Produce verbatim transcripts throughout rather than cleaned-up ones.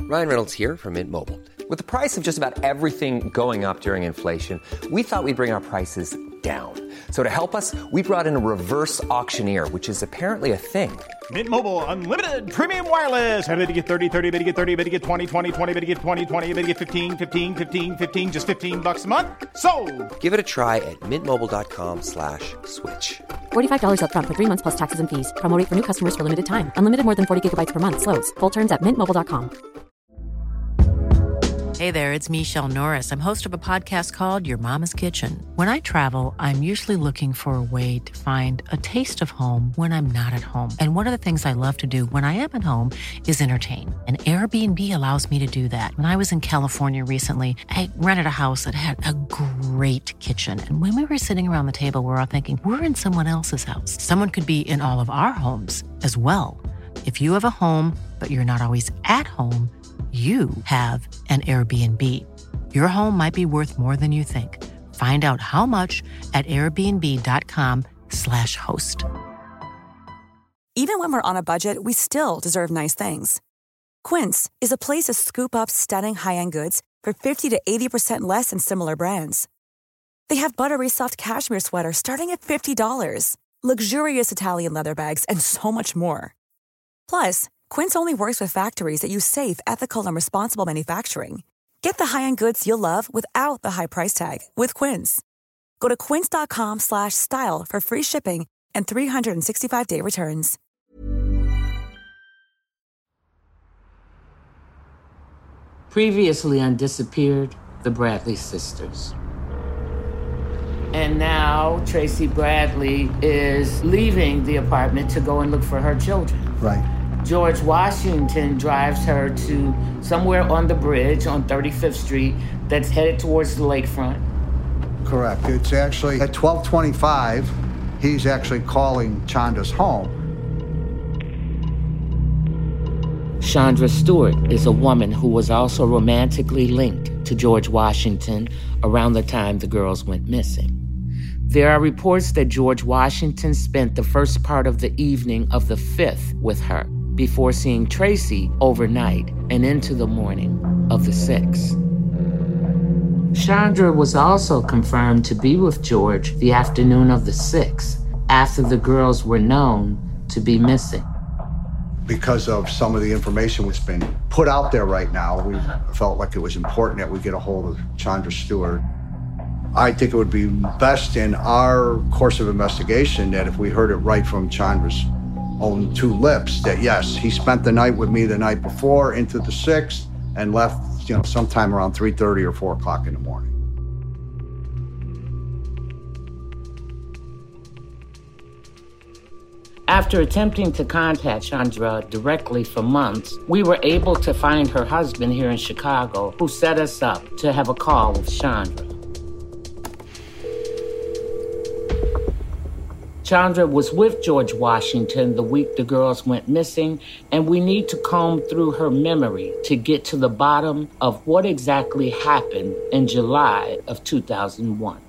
Ryan Reynolds here from Mint Mobile. With the price of just about everything going up during inflation, we thought we'd bring our prices down. So to help us, we brought in a reverse auctioneer, which is apparently a thing. Mint Mobile Unlimited Premium Wireless. How to get thirty, thirty, how to get thirty, how to get twenty, twenty, twenty, how to get twenty, twenty, how to get fifteen, fifteen, fifteen, fifteen, just fifteen bucks a month? Sold! Give it a try at mintmobile.com slash switch. forty-five dollars up front for three months plus taxes and fees. Promo rate for new customers for limited time. Unlimited more than forty gigabytes per month. Slows full terms at mint mobile dot com. Hey there, it's Michelle Norris. I'm host of a podcast called Your Mama's Kitchen. When I travel, I'm usually looking for a way to find a taste of home when I'm not at home. And one of the things I love to do when I am at home is entertain. And Airbnb allows me to do that. When I was in California recently, I rented a house that had a great kitchen. And when we were sitting around the table, we were all thinking, we're in someone else's house. Someone could be in all of our homes as well. If you have a home, but you're not always at home, you have an Airbnb. Your home might be worth more than you think. Find out how much at airbnb.com slash host. Even when we're on a budget, we still deserve nice things. Quince is a place to scoop up stunning high-end goods for fifty to eighty percent less than similar brands. They have buttery soft cashmere sweaters starting at fifty dollars, luxurious Italian leather bags, and so much more. Plus, Quince only works with factories that use safe, ethical, and responsible manufacturing. Get the high-end goods you'll love without the high price tag with Quince. Go to quince.com slash style for free shipping and three sixty-five day returns. Previously on Disappeared, the Bradley sisters. And now Tracy Bradley is leaving the apartment to go and look for her children. Right. George Washington drives her to somewhere on the bridge on thirty-fifth Street that's headed towards the lakefront. Correct. It's actually at twelve twenty-five, he's actually calling Chandra's home. Chandra Stewart is a woman who was also romantically linked to George Washington around the time the girls went missing. There are reports that George Washington spent the first part of the evening of the fifth with her, before seeing Tracy overnight and into the morning of the sixth. Chandra was also confirmed to be with George the afternoon of the sixth, after the girls were known to be missing. Because of some of the information that's been put out there right now, we felt like it was important that we get a hold of Chandra Stewart. I think it would be best in our course of investigation that if we heard it right from Chandra's own two lips, that yes, he spent the night with me the night before into the sixth and left, you know, sometime around three thirty or four o'clock in the morning. After attempting to contact Chandra directly for months, we were able to find her husband here in Chicago, who set us up to have a call with Chandra. Chandra was with George Washington the week the girls went missing, and we need to comb through her memory to get to the bottom of what exactly happened in July of two thousand one.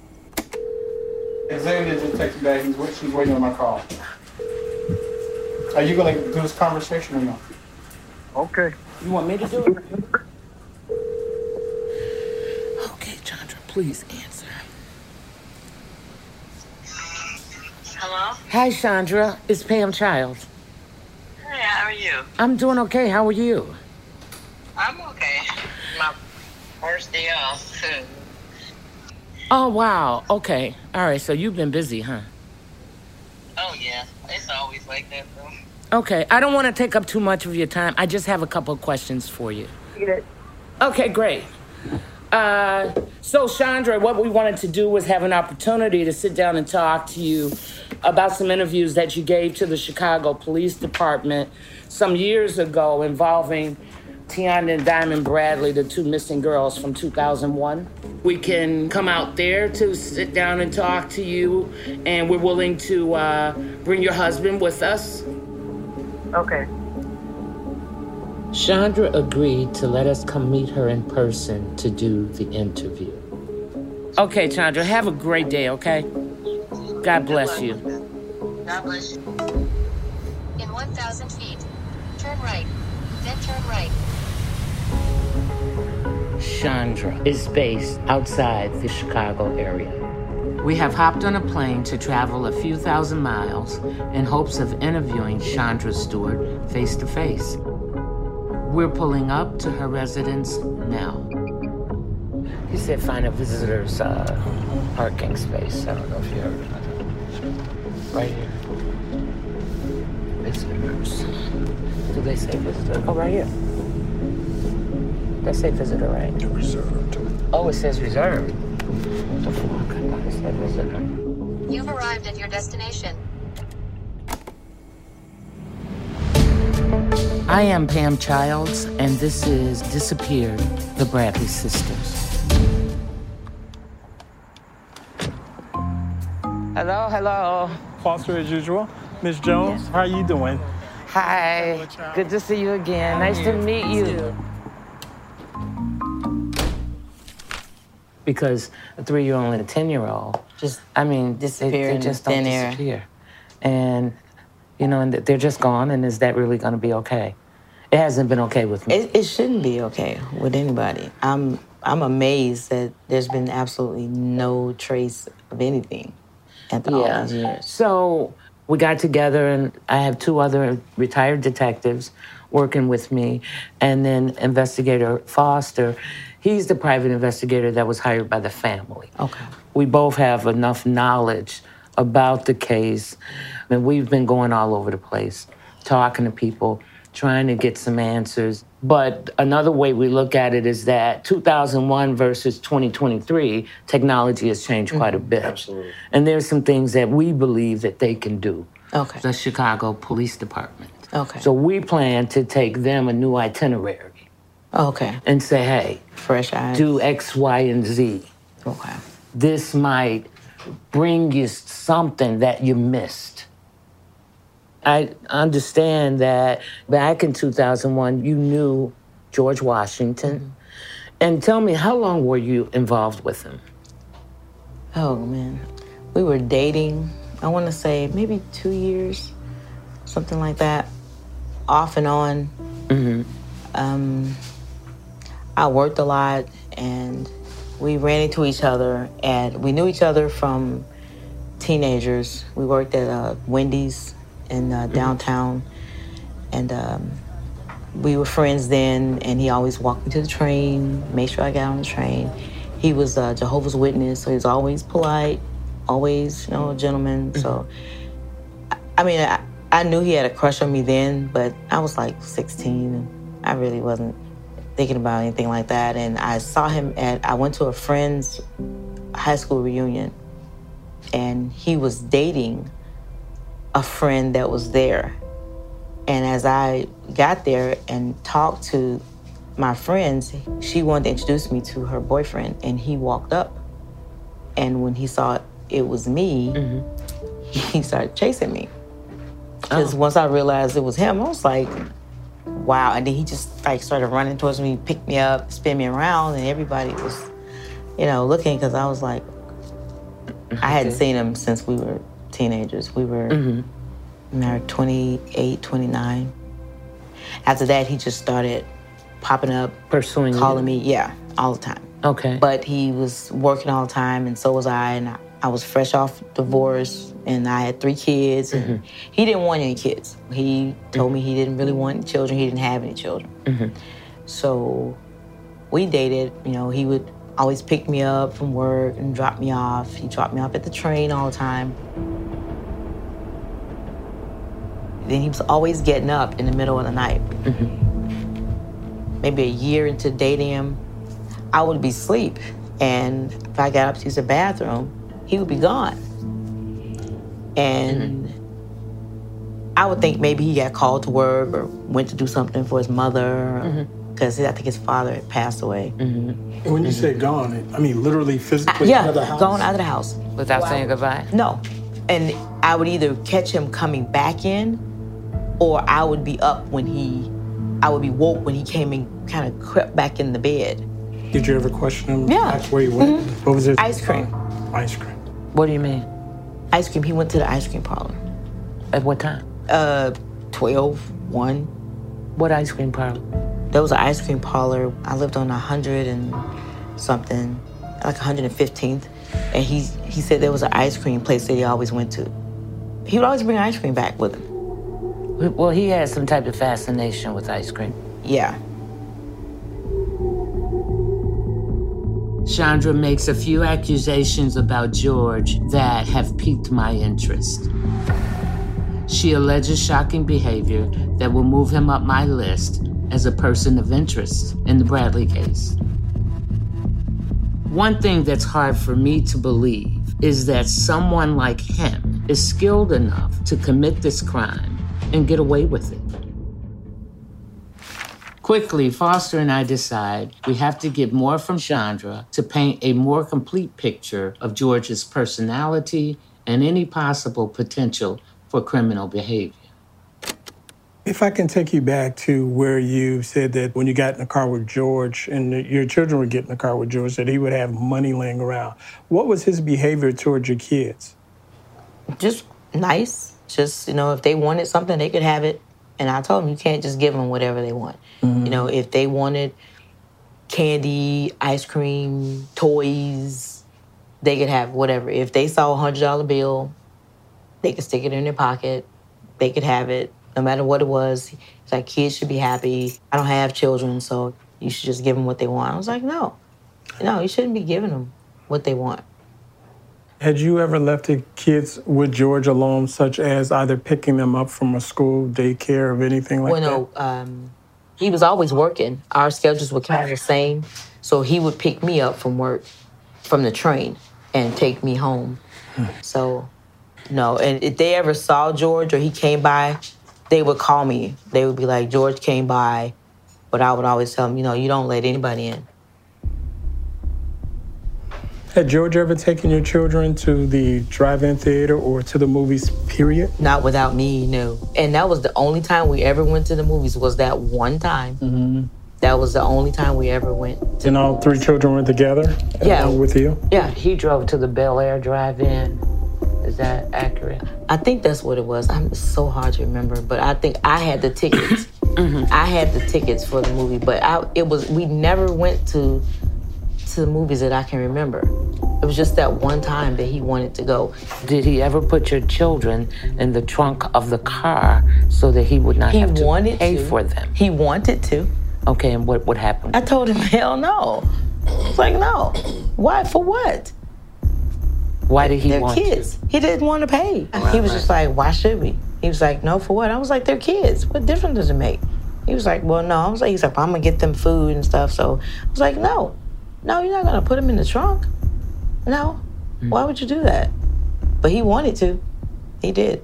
Xavier just texted back. He's wait, she's waiting on my call. Are you going to do this conversation or no? Okay. You want me to do it? Okay, Chandra, please answer. Hello? Hi, Chandra. It's Pam Childs. Hey, how are you? I'm doing okay. How are you? I'm okay. My first day off. Oh, wow. Okay. All right, so you've been busy, huh? Oh, yeah. It's always like that, though. Okay. I don't want to take up too much of your time. I just have a couple of questions for you. Good. Okay, great. Uh, so, Chandra, what we wanted to do was have an opportunity to sit down and talk to you about some interviews that you gave to the Chicago Police Department some years ago involving Tiana and Diamond Bradley, the two missing girls from two thousand one. We can come out there to sit down and talk to you, and we're willing to uh, bring your husband with us. Okay. Chandra agreed to let us come meet her in person to do the interview. Okay, Chandra, have a great day, okay? God bless you. God bless you. In one thousand feet, turn right, then turn right. Chandra is based outside the Chicago area. We have hopped on a plane to travel a few thousand miles in hopes of interviewing Chandra Stewart face to face. We're pulling up to her residence now. He said find a visitor's uh, parking space. I don't know if you heard about it. Right here. Visitors. Do they say visitor? Oh, right here. They say visitor, right? Reserved. Oh, it says reserved. What the fuck? I thought it said visitor. You've arrived at your destination. I am Pam Childs, and this is Disappeared, the Bradley Sisters. Hello, hello. Foster as usual. Miss Jones, Yes. how are you doing? Hi. Good to see you again. Nice to meet you. Because a three-year-old and a ten-year-old, Just I mean, they, disappear they in just thin don't air. disappear. And, you know, and they're just gone, and is that really going to be okay? It hasn't been okay with me. It, it shouldn't be okay with anybody. I'm I'm amazed that there's been absolutely no trace of anything after all Yeah. these years. So we got together, and I have two other retired detectives working with me, and then Investigator Foster. He's the private investigator that was hired by the family. Okay. We both have enough knowledge about the case, and we've been going all over the place, talking to people, trying to get some answers. But another way we look at it is that two thousand one versus twenty twenty-three, technology has changed quite a bit. Absolutely. And there's some things that we believe that they can do. Okay. The Chicago Police Department. Okay. So we plan to take them a new itinerary Okay. and say, hey, Fresh eyes. do X, Y, and Z. Okay. This might bring you something that you missed. I understand that back in two thousand one, you knew George Washington. Mm-hmm. And tell me, how long were you involved with him? Oh, man. We were dating, I want to say maybe two years, something like that, off and on. Mm-hmm. Um, I worked a lot, and we ran into each other, and we knew each other from teenagers. We worked at uh, Wendy's in uh, downtown, and um, we were friends then, and he always walked me to the train, made sure I got on the train. He was a Jehovah's Witness, so he was always polite, always, you know, a gentleman. Mm-hmm. So, I, I mean, I, I knew he had a crush on me then, but I was like sixteen, and I really wasn't thinking about anything like that. And I saw him at, I went to a friend's high school reunion, and he was dating a friend that was there. And as I got there and talked to my friends, she wanted to introduce me to her boyfriend, and he walked up. And when he saw it was me, mm-hmm. he started chasing me. Because oh. once I realized it was him, I was like, wow. And then he just like started running towards me, picked me up, spin me around, and everybody was, you know, looking, because I was like, I hadn't seen him since we were teenagers. We were mm-hmm. married twenty-eight, twenty-nine. After that, he just started popping up, pursuing calling you. me, yeah, all the time. Okay. But he was working all the time, and so was I, and I, I was fresh off divorce, and I had three kids, and mm-hmm. he didn't want any kids. He told mm-hmm. me he didn't really want any children. He didn't have any children. Mm-hmm. So we dated. You know, he would always pick me up from work and drop me off. He dropped me off at the train all the time. Then he was always getting up in the middle of the night. Mm-hmm. Maybe a year into dating him, I would be asleep, and if I got up to use the bathroom, he would be gone. And mm-hmm. I would think maybe he got called to work or went to do something for his mother, because mm-hmm. I think his father had passed away. Mm-hmm. When you say gone, I mean literally, physically I, yeah, out of the house? gone out of the house. Without saying goodbye? No. And I would either catch him coming back in, or I would be up when he, I would be woke when he came and kind of crept back in the bed. Did you ever question him? Yeah. That's where he went? Mm-hmm. What was it? Ice cream. Ice cream. What do you mean? Ice cream. He went to the ice cream parlor. At what time? Uh, twelve, one. What ice cream parlor? There was an ice cream parlor. I lived on one hundred and something, like one hundred fifteenth. And he, he said there was an ice cream place that he always went to. He would always bring ice cream back with him. Well, he had some type of fascination with ice cream. Yeah. Chandra makes a few accusations about George that have piqued my interest. She alleges shocking behavior that will move him up my list as a person of interest in the Bradley case. One thing that's hard for me to believe is that someone like him is skilled enough to commit this crime and get away with it. Quickly, Foster and I decide we have to get more from Chandra to paint a more complete picture of George's personality and any possible potential for criminal behavior. If I can take you back to where you said that when you got in the car with George and your children would get in the car with George, that he would have money laying around. What was his behavior towards your kids? Just nice. Just, you know, if they wanted something, they could have it. And I told them, you can't just give them whatever they want. Mm-hmm. You know, if they wanted candy, ice cream, toys, they could have whatever. If they saw a one hundred dollar bill, they could stick it in their pocket. They could have it, no matter what it was. It's like, kids should be happy. I don't have children, so you should just give them what they want. I was like, no. No, you shouldn't be giving them what they want. Had you ever left the kids with George alone, such as either picking them up from a school, daycare, or anything like well, that? Well, no. Um, he was always working. Our schedules were kind of the same. So he would pick me up from work, from the train, and take me home. Hmm. So, no. And if they ever saw George or he came by, they would call me. They would be like, George came by. But I would always tell them, you know, you don't let anybody in. Had George ever taken your children to the drive-in theater or to the movies, period? Not without me, no. And that was the only time we ever went to the movies, was that one time. Mm-hmm. That was the only time we ever went. And all three children were together? Yeah. Along with you? Yeah. He drove to the Bel Air drive-in. Is that accurate? I think that's what it was. I'm it's so hard to remember, but I think I had the tickets. Mm-hmm. I had the tickets for the movie, but I, it was we never went to to the movies that I can remember. It was just that one time that he wanted to go. Did he ever put your children in the trunk of the car so that he would not he have to wanted pay to. for them? He wanted to. Okay, and what, what happened? I told him, hell no. I was like, no. Why? For what? Why did he they're want kids. to? He didn't want to pay. Right, he was right. just like, why should we? He was like, no, for what? I was like, they're kids. What difference does it make? He was like, well, no. I was like, he's like, I'm going to get them food and stuff. So I was like, no. No, you're not going to put them in the trunk. No. Mm. Why would you do that? But he wanted to. He did.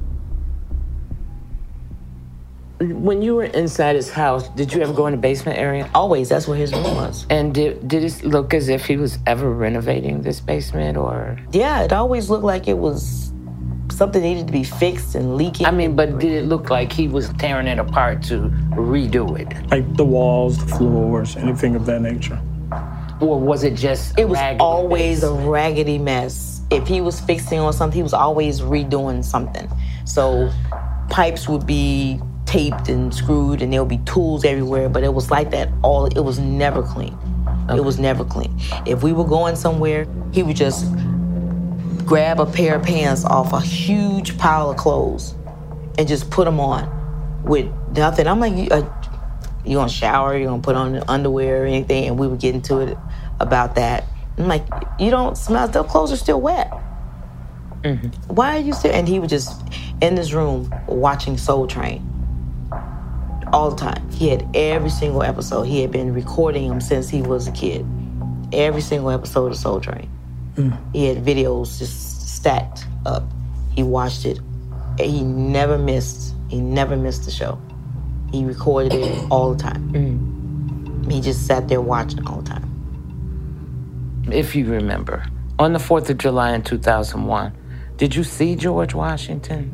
When you were inside his house, did you ever go in the basement area? Always. That's where his room was. And did, did it look as if he was ever renovating this basement, or? Yeah, it always looked like it was something needed to be fixed and leaking. I mean, but did it look like he was tearing it apart to redo it? Like the walls, the floors, anything of that nature? Or was it just It was raggedy always mess? a raggedy mess. If he was fixing on something, he was always redoing something. So pipes would be taped and screwed, and there would be tools everywhere, but it was like that all, it was never clean. Okay. It was never clean. If we were going somewhere, he would just grab a pair of pants off a huge pile of clothes and just put them on with nothing. I'm like, you, uh, you gonna shower, you gonna put on the underwear or anything, and we would get into it about that. I'm like, you don't smell, the clothes are still wet. Mm-hmm. Why are you still, and he was just in this room watching Soul Train all the time. He had every single episode. He had been recording them since he was a kid. Every single episode of Soul Train. Mm. He had videos just stacked up. He watched it. He never missed, he never missed the show. He recorded it all the time. Mm. He just sat there watching all the time. If you remember, on the fourth of July in two thousand one, did you see George Washington?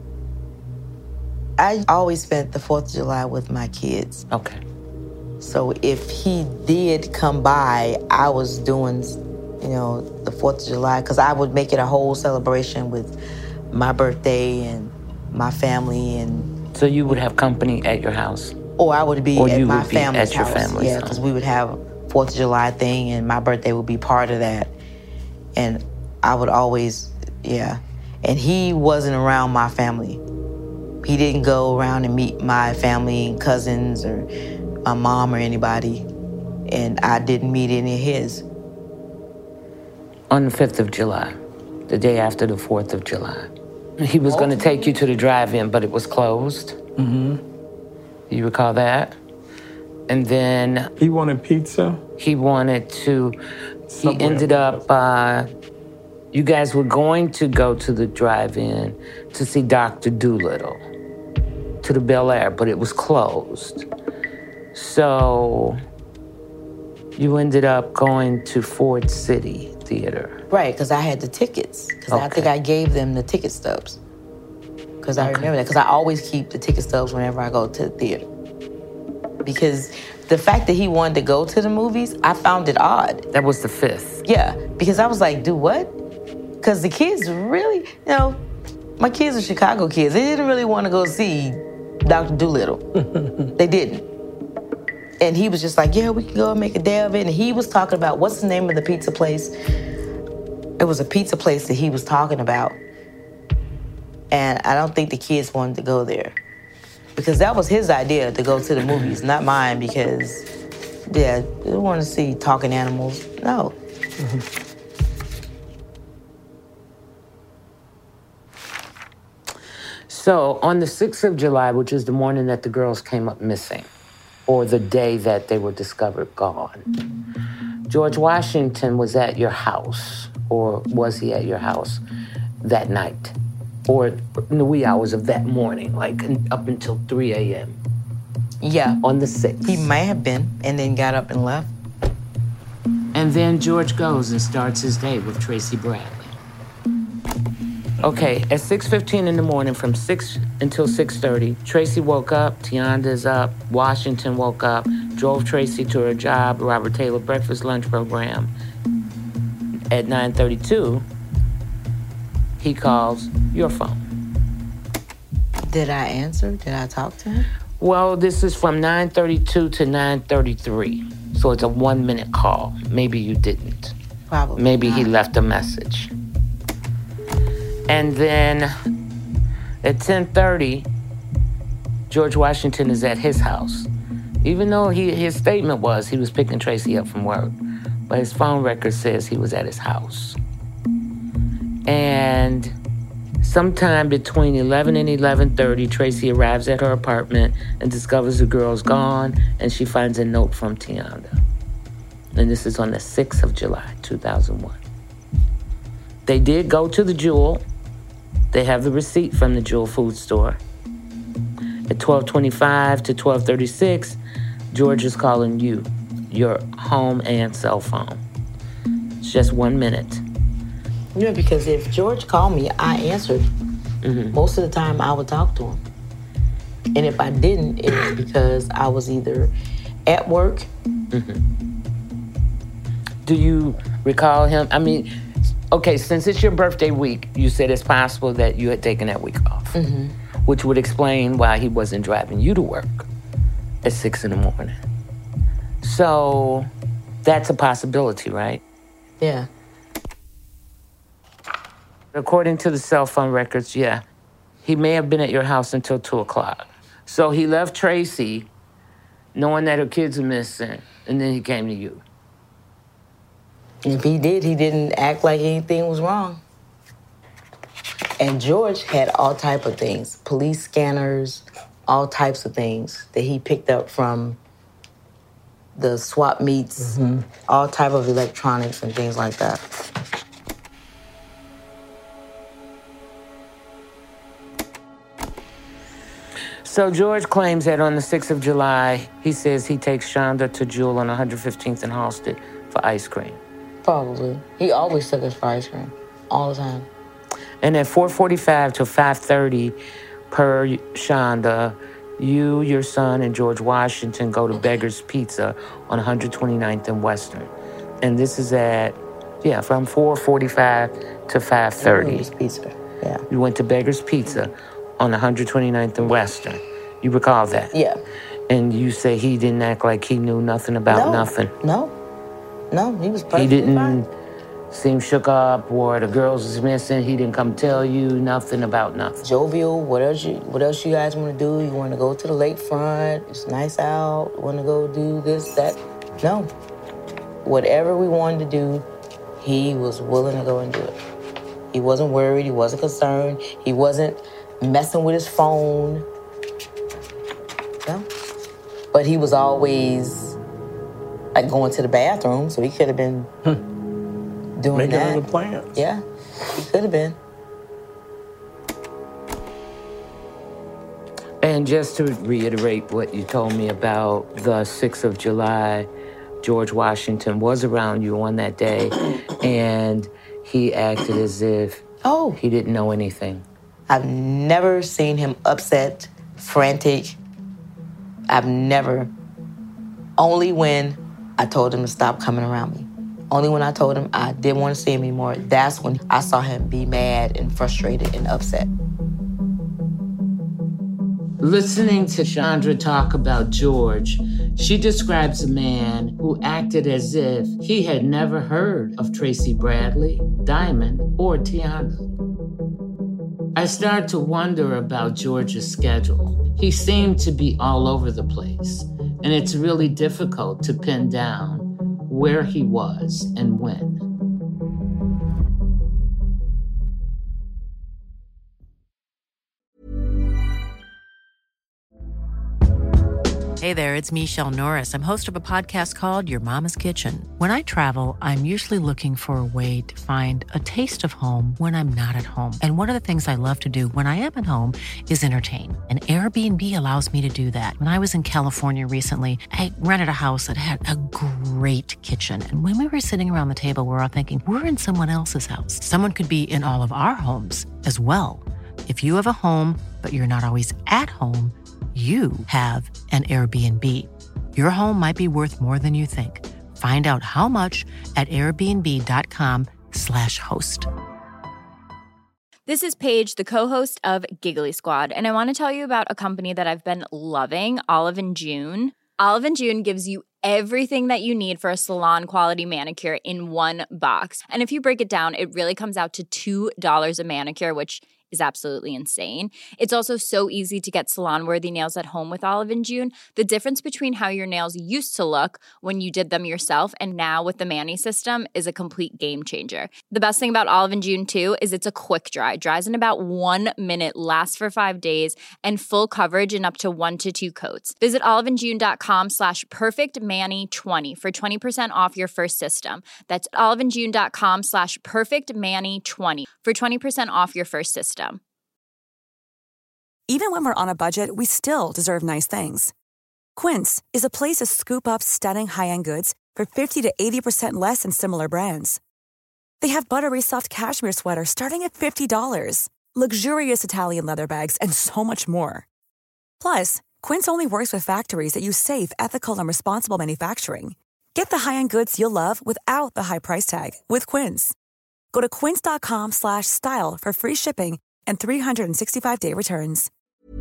I always spent the fourth of July with my kids. Okay. So if he did come by, I was doing, you know, the fourth of July, because I would make it a whole celebration with my birthday and my family. And so you would have company at your house? Or I would be or at you my would be family's at your house. family's Yeah, home. because we would have fourth of July thing, and my birthday would be part of that. And I would always, yeah. And he wasn't around my family. He didn't go around and meet my family and cousins or my mom or anybody. And I didn't meet any of his. On the fifth of July, the day after the fourth of July. He was going to take you to the drive-in, but it was closed. Mm-hmm. You recall that? And then... He wanted pizza? He wanted to... Somewhere. He ended up... Uh, you guys were going to go to the drive-in to see Doctor Dolittle, to the Bel Air, but it was closed. So you ended up going to Ford City Theater. Right, because I had the tickets. Because Okay. I think I gave them the ticket stubs. Because I Okay. remember that. Because I always keep the ticket stubs whenever I go to the theater. Because the fact that he wanted to go to the movies, I found it odd. That was the fifth. Yeah, because I was like, do what? Because the kids really, you know, my kids are Chicago kids. They didn't really want to go see Doctor Dolittle. They didn't. And he was just like, yeah, we can go and make a day of it. And he was talking about, what's the name of the pizza place? It was a pizza place that he was talking about. And I don't think the kids wanted to go there. Because that was his idea, to go to the movies, not mine, because, yeah, they want to see talking animals. No. Mm-hmm. So on the sixth of July, which is the morning that the girls came up missing, or the day that they were discovered gone, George Washington was at your house, or was he at your house that night? Or in the wee hours of that morning, like up until three a.m.? Yeah. On the sixth. He may have been, and then got up and left. And then George goes and starts his day with Tracy Bradley. Okay, at six fifteen in the morning, from six until six thirty, Tracy woke up, Tianda's up, Washington woke up, drove Tracy to her job, Robert Taylor breakfast lunch program. At nine thirty-two, he calls your phone. Did I answer? Did I talk to him? Well, this is from nine thirty-two to nine thirty-three, so it's a one-minute call. Maybe you didn't. Probably Maybe not. he left a message. And then at ten thirty, George Washington is at his house. Even though he, his statement was he was picking Tracy up from work, but his phone record says he was at his house. And sometime between eleven and eleven thirty, Tracy arrives at her apartment and discovers the girl's gone, and she finds a note from Tianda. And this is on the sixth of July, two thousand one. They did go to the Jewel. They have the receipt from the Jewel food store. At twelve twenty-five to twelve thirty-six, George is calling you, your home and cell phone. It's just one minute. Yeah, because if George called me, I answered. Mm-hmm. Most of the time, I would talk to him. And if I didn't, it was because I was either at work. Mm-hmm. Do you recall him? I mean, okay, since it's your birthday week, you said it's possible that you had taken that week off, Mm-hmm. which would explain why he wasn't driving you to work at six in the morning. So that's a possibility, right? Yeah. According to the cell phone records, yeah, he may have been at your house until two o'clock. So he left Tracy knowing that her kids are missing, and then he came to you. If he did, he didn't act like anything was wrong. And George had all type of things, police scanners, all types of things that he picked up from the swap meets, Mm-hmm. all type of electronics and things like that. So George claims that on the sixth of July, he says he takes Shonda to Jewel on one hundred fifteenth and Halsted for ice cream. Probably. He always took us for ice cream, all the time. And at four forty-five to five thirty per Shonda, you, your son, and George Washington go to Beggar's Pizza on one hundred twenty-ninth and Western. And this is at, yeah, from four forty-five to five thirty. Beggar's Pizza, yeah. You went to Beggar's Pizza on one hundred twenty-ninth and Western. You recall that? Yeah. And you say he didn't act like he knew nothing about no, nothing? No. No, he was perfectly He didn't fine. seem shook up or the girls was missing. He didn't come tell you nothing about nothing. Jovial, what else you, what else you guys want to do? You want to go to the lakefront? It's nice out. You want to go do this, that? No. Whatever we wanted to do, he was willing to go and do it. He wasn't worried. He wasn't concerned. He wasn't messing with his phone. No. But he was always like going to the bathroom, so he could have been hmm. doing Making that. other plans. Yeah, he could have been. And just to reiterate what you told me about the sixth of July, George Washington was around you on that day, and he acted as if oh. he didn't know anything. I've never seen him upset, frantic. I've never. Only when I told him to stop coming around me. Only when I told him I didn't want to see him anymore, that's when I saw him be mad and frustrated and upset. Listening to Chandra talk about George, she describes a man who acted as if he had never heard of Tracy Bradley, Diamond, or Tiana. I start to wonder about George's schedule. He seemed to be all over the place, and it's really difficult to pin down where he was and when. Hey there, it's Michelle Norris. I'm host of a podcast called Your Mama's Kitchen. When I travel, I'm usually looking for a way to find a taste of home when I'm not at home. And one of the things I love to do when I am at home is entertain. And Airbnb allows me to do that. When I was in California recently, I rented a house that had a great kitchen. And when we were sitting around the table, we were all thinking, we're in someone else's house. Someone could be in all of our homes as well. If you have a home, but you're not always at home, you have an Airbnb. Your home might be worth more than you think. Find out how much at airbnb.com slash host. This is Paige, the co-host of Giggly Squad, and I want to tell you about a company that I've been loving, Olive and June. Olive and June gives you everything that you need for a salon-quality manicure in one box. And if you break it down, it really comes out to two dollars a manicure, which is absolutely insane. It's also so easy to get salon-worthy nails at home with Olive and June. The difference between how your nails used to look when you did them yourself and now with the Mani system is a complete game changer. The best thing about Olive and June, too, is it's a quick dry. Dries in about one minute, lasts for five days, and full coverage in up to one to two coats. Visit oliveandjune.com slash perfectmani20 for twenty percent off your first system. That's oliveandjune.com slash perfectmani20 for twenty percent off your first system. Even when we're on a budget, we still deserve nice things. Quince is a place to scoop up stunning high-end goods for fifty to eighty percent less than similar brands. They have buttery soft cashmere sweaters starting at fifty dollars, luxurious Italian leather bags, and so much more. Plus, Quince only works with factories that use safe, ethical, and responsible manufacturing. Get the high-end goods you'll love without the high price tag with Quince. Go to quince.com slash style for free shipping and three sixty-five day returns.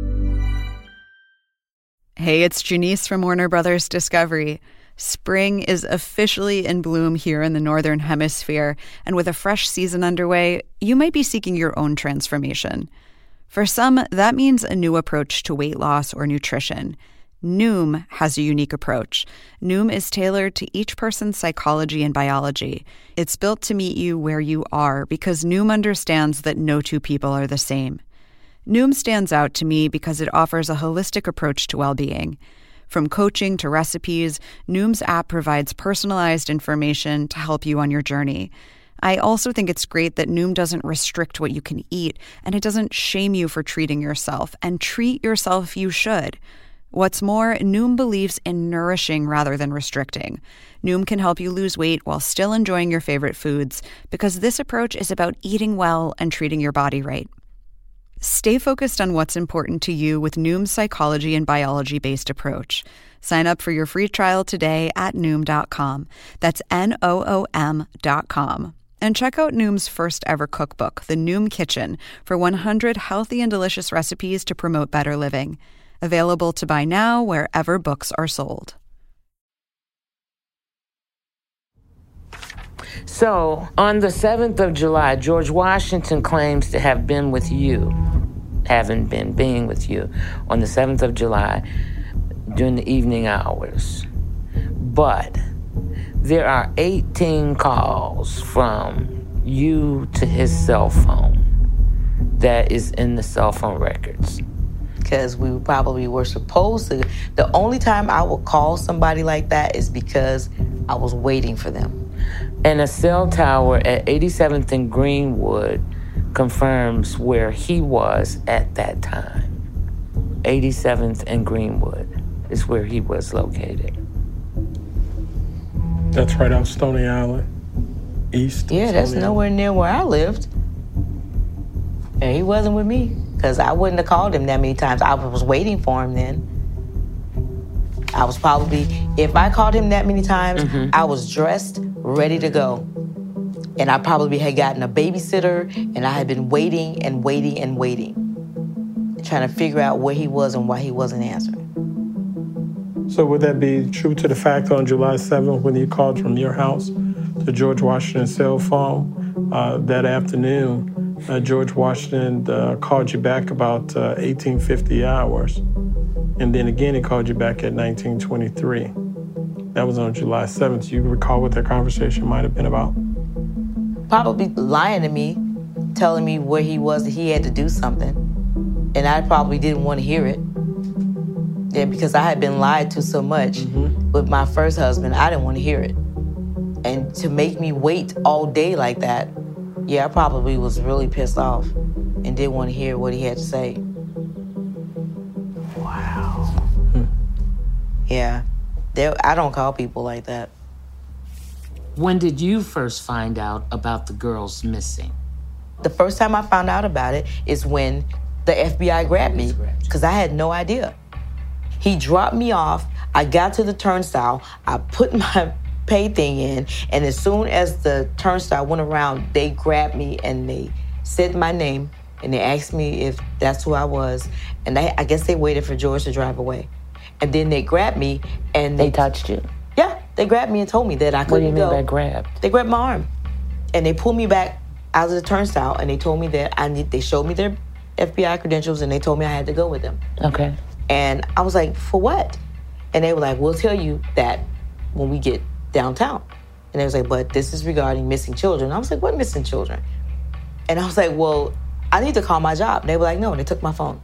Hey, it's Janice from Warner Brothers Discovery. Spring is officially in bloom here in the Northern Hemisphere, and with a fresh season underway, you might be seeking your own transformation. For some, that means a new approach to weight loss or nutrition. Noom has a unique approach. Noom is tailored to each person's psychology and biology. It's built to meet you where you are because Noom understands that no two people are the same. Noom stands out to me because it offers a holistic approach to well-being. From coaching to recipes, Noom's app provides personalized information to help you on your journey. I also think it's great that Noom doesn't restrict what you can eat, and it doesn't shame you for treating yourself, and treat yourself you should. What's more, Noom believes in nourishing rather than restricting. Noom can help you lose weight while still enjoying your favorite foods because this approach is about eating well and treating your body right. Stay focused on what's important to you with Noom's psychology and biology-based approach. Sign up for your free trial today at Noom dot com. That's N O O M dot com. And check out Noom's first ever cookbook, The Noom Kitchen, for one hundred healthy and delicious recipes to promote better living. Available to buy now wherever books are sold. So, on the seventh of July, George Washington claims to have been with you, having been being with you, on the seventh of July during the evening hours. But there are eighteen calls from you to his cell phone that is in the cell phone records. Because we probably were supposed to. The only time I would call somebody like that is because I was waiting for them. And a cell tower at eighty-seventh and Greenwood confirms where he was at that time. eighty-seventh and Greenwood is where he was located. That's right off Stony Island, east. Yeah, that's Stony nowhere near where I lived. And he wasn't with me, because I wouldn't have called him that many times. I was waiting for him then. I was probably, if I called him that many times, mm-hmm. I was dressed, ready to go. And I probably had gotten a babysitter, and I had been waiting and waiting and waiting, trying to figure out where he was and why he wasn't answering. So would that be true to the fact on July seventh when you called from your house to George Washington's cell phone uh, that afternoon? Uh, George Washington uh, called you back about uh, eighteen fifty hours. And then again, he called you back at nineteen twenty-three. That was on July seventh. Do you recall what that conversation might have been about? Probably lying to me, telling me where he was, that he had to do something. And I probably didn't want to hear it. Yeah, because I had been lied to so much mm-hmm. with my first husband, I didn't want to hear it. And to make me wait all day like that, yeah, I probably was really pissed off and didn't want to hear what he had to say. Wow. Hmm. Yeah, there, I don't call people like that. When did you first find out about the girls missing? The first time I found out about it is when the F B I grabbed me, because I had no idea. He dropped me off, I got to the turnstile, I put my pay thing in, and as soon as the turnstile went around, they grabbed me and they said my name and they asked me if that's who I was, and they, I guess they waited for George to drive away. And then they grabbed me and they, they touched you? Yeah, they grabbed me and told me that I couldn't go. What do you mean by grabbed? They grabbed my arm and they pulled me back out of the turnstile and they told me that I need, they showed me their F B I credentials and they told me I had to go with them. Okay. And I was like, for what? And they were like, we'll tell you that when we get downtown. And they was like, but this is regarding missing children. I was like, what missing children? And I was like, well, I need to call my job. And they were like, no, and they took my phone.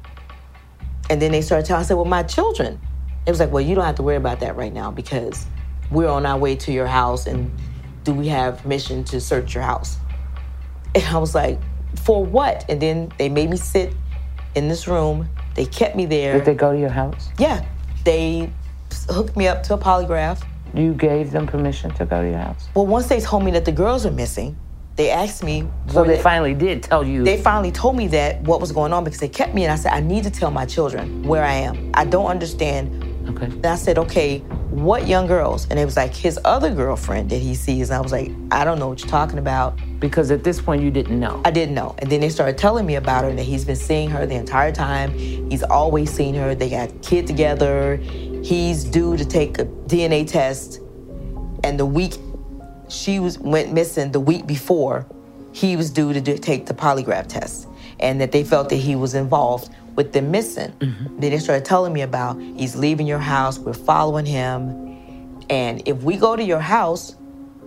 And then they started telling, I said, well, my children. It was like, well, you don't have to worry about that right now because we're on our way to your house and do we have permission to search your house? And I was like, for what? And then they made me sit in this room. They kept me there. Did they go to your house? Yeah. They hooked me up to a polygraph. You gave them permission to go to your house? Well, once they told me that the girls were missing, they asked me... So they, they finally did tell you... They finally told me that what was going on because they kept me and I said, I need to tell my children where I am. I don't understand. Okay. And I said, okay, what young girls? And it was like his other girlfriend that he sees. And I was like, I don't know what you're talking about. Because at this point you didn't know? I didn't know. And then they started telling me about her and that he's been seeing her the entire time. He's always seen her. They got a kid together. He's due to take a D N A test. And the week she was went missing, the week before, he was due to do, take the polygraph test. And that they felt that he was involved with them missing. Mm-hmm. Then they started telling me about, he's leaving your house, we're following him. And if we go to your house,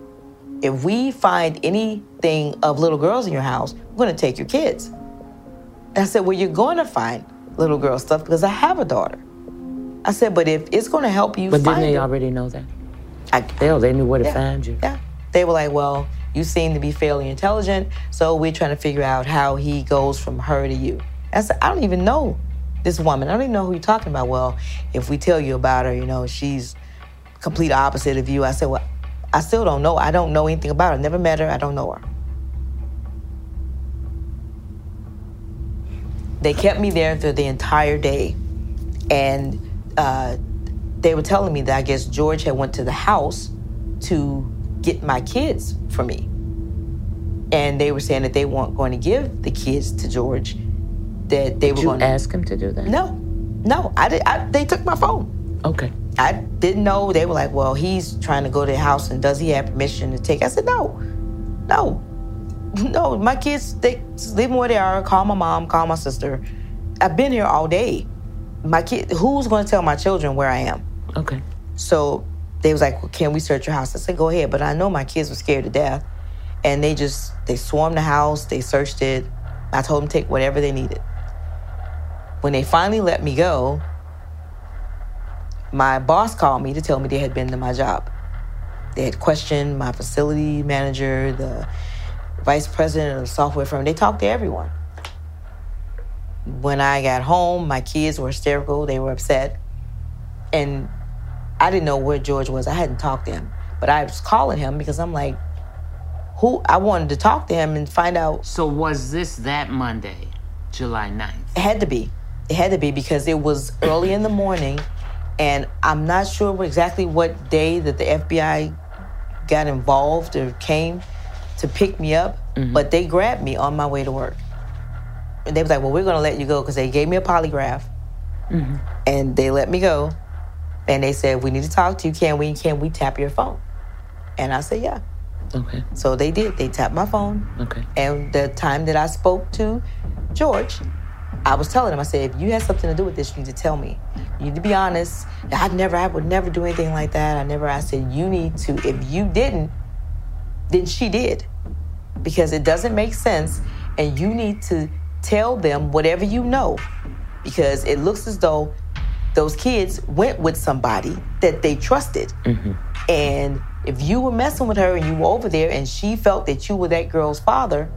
if we find anything of little girls in your house, we're gonna take your kids. And I said, well, you're gonna find little girl stuff because I have a daughter. I said, but if it's gonna help you but find didn't they it, already know that? I, Hell, they knew where to yeah, find you. Yeah. They were like, well, you seem to be fairly intelligent, so we're trying to figure out how he goes from her to you. I said, I don't even know this woman. I don't even know who you're talking about. Well, if we tell you about her, you know, she's complete opposite of you. I said, well, I still don't know. I don't know anything about her. Never met her. I don't know her. They kept me there through the entire day. And uh, they were telling me that I guess George had went to the house to get my kids for me. And they were saying that they weren't going to give the kids to George, that they Did were you going to ask him to do that? No. No, I did. I, they took my phone. Okay. I didn't know. They were like, well, he's trying to go to the house, and does he have permission to take? I said, no, no, no. My kids, they just leave them where they are. Call my mom, call my sister. I've been here all day. My kid, who's going to tell my children where I am? Okay. So they was like, well, can we search your house? I said, go ahead. But I know my kids were scared to death. And they just, they swarmed the house. They searched it. I told them to take whatever they needed. When they finally let me go, my boss called me to tell me they had been to my job. They had questioned my facility manager, the vice president of the software firm. They talked to everyone. When I got home, my kids were hysterical. They were upset. And I didn't know where George was. I hadn't talked to him. But I was calling him because I'm like, who? I wanted to talk to him and find out. So was this that Monday, July ninth? It had to be. It had to be because it was early in the morning, and I'm not sure exactly what day that the F B I got involved or came to pick me up, mm-hmm. but they grabbed me on my way to work. And they was like, well, we're going to let you go because they gave me a polygraph, mm-hmm. and they let me go. And they said, we need to talk to you. Can we, can we tap your phone? And I said, yeah. Okay. So they did. They tapped my phone. Okay. And the time that I spoke to George, I was telling him, I said, if you had something to do with this, you need to tell me. You need to be honest. I'd never, I would never do anything like that. I never, I said, you need to, if you didn't, then she did. Because it doesn't make sense, and you need to tell them whatever you know. Because it looks as though those kids went with somebody that they trusted. Mm-hmm. And if you were messing with her and you were over there and she felt that you were that girl's father,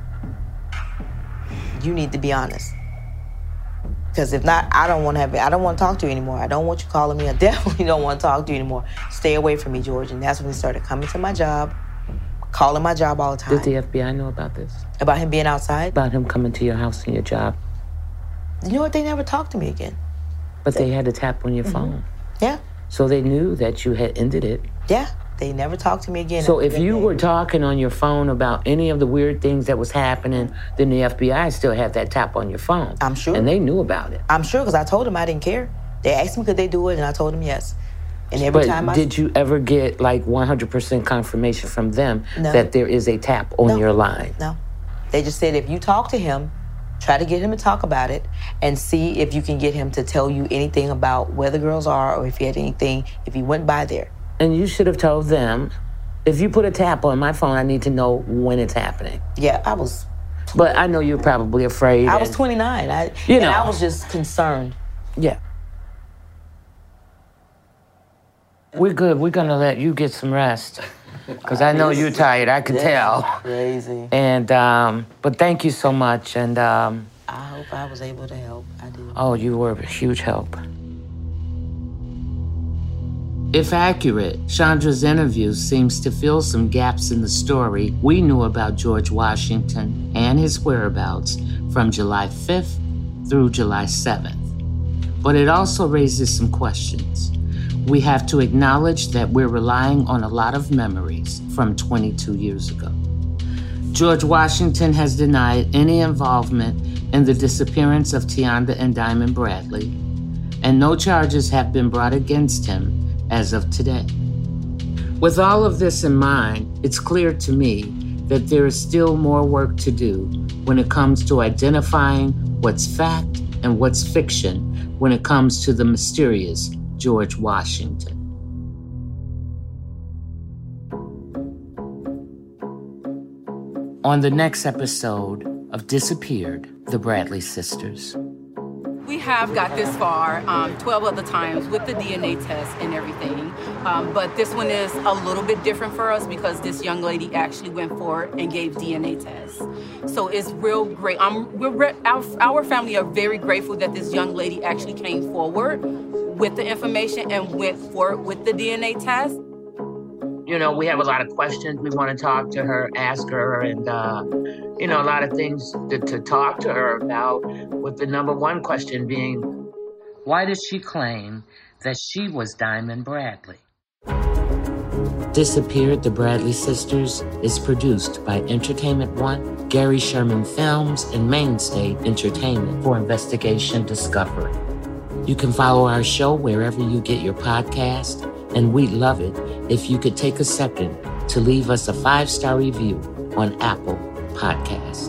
you need to be honest. Because if not, I don't want to have. I don't want to talk to you anymore. I don't want you calling me. I definitely don't want to talk to you anymore. Stay away from me, George. And that's when he started coming to my job, calling my job all the time. Did the F B I know about this? About him being outside? About him coming to your house and your job. You know what? They never talked to me again. But they, they had to tap on your mm-hmm. phone. Yeah. So they knew that you had ended it. Yeah. They never talked to me again. So if you were talking on your phone about any of the weird things that was happening, then the F B I still had that tap on your phone. I'm sure. And they knew about it. I'm sure, because I told them I didn't care. They asked me could they do it, and I told them yes. And every but time I... did you ever get like one hundred percent confirmation from them no. that there is a tap on no. your line? No. They just said if you talk to him, try to get him to talk about it and see if you can get him to tell you anything about where the girls are or if he had anything, if he went by there. And you should have told them, if you put a tap on my phone, I need to know when it's happening. Yeah, I was... But I know you're probably afraid. I was twenty-nine. I, you and know. I was just concerned. Yeah. We're good. We're going to let you get some rest. Because I know you're tired. I can tell. Crazy. And, um, but thank you so much. And, um... I hope I was able to help. I did. Oh, you were a huge help. If accurate, Chandra's interview seems to fill some gaps in the story we knew about George Washington and his whereabouts from July fifth through July seventh. But it also raises some questions. We have to acknowledge that we're relying on a lot of memories from twenty-two years ago. George Washington has denied any involvement in the disappearance of Tianda and Diamond Bradley, and no charges have been brought against him as of today. With all of this in mind, it's clear to me that there is still more work to do when it comes to identifying what's fact and what's fiction when it comes to the mysterious George Washington. On the next episode of Disappeared, the Bradley Sisters. We have got this far um, twelve other times with the D N A test and everything, um, but this one is a little bit different for us because this young lady actually went forward and gave D N A tests. So it's real great. Um, we're re- our, our family are very grateful that this young lady actually came forward with the information and went forward with the D N A test. You know, we have a lot of questions. We want to talk to her, ask her, and, uh, you know, a lot of things to, to talk to her about, with the number one question being, why does she claim that she was Diamond Bradley? Disappeared, the Bradley Sisters is produced by Entertainment One, Gary Sherman Films, and Mainstay Entertainment for Investigation Discovery. You can follow our show wherever you get your podcast, and we'd love it if you could take a second to leave us a five-star review on Apple Podcasts.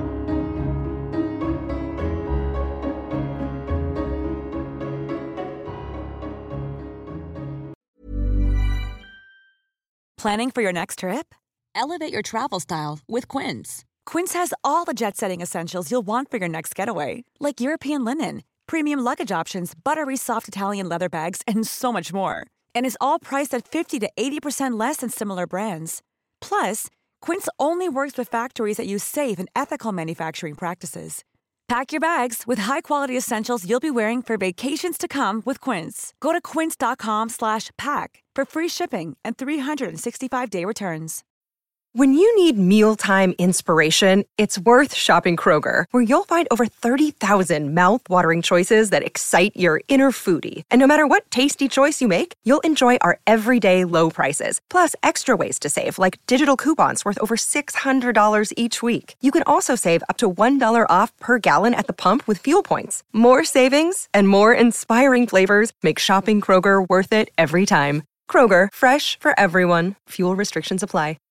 Planning for your next trip? Elevate your travel style with Quince. Quince has all the jet-setting essentials you'll want for your next getaway, like European linen, premium luggage options, buttery soft Italian leather bags, and so much more. And is all priced at fifty to eighty percent less than similar brands. Plus, Quince only works with factories that use safe and ethical manufacturing practices. Pack your bags with high-quality essentials you'll be wearing for vacations to come with Quince. Go to quince.com slash pack for free shipping and three sixty-five day returns. When you need mealtime inspiration, it's worth shopping Kroger, where you'll find over thirty thousand mouth-watering choices that excite your inner foodie. And no matter what tasty choice you make, you'll enjoy our everyday low prices, plus extra ways to save, like digital coupons worth over six hundred dollars each week. You can also save up to one dollar off per gallon at the pump with fuel points. More savings and more inspiring flavors make shopping Kroger worth it every time. Kroger, fresh for everyone. Fuel restrictions apply.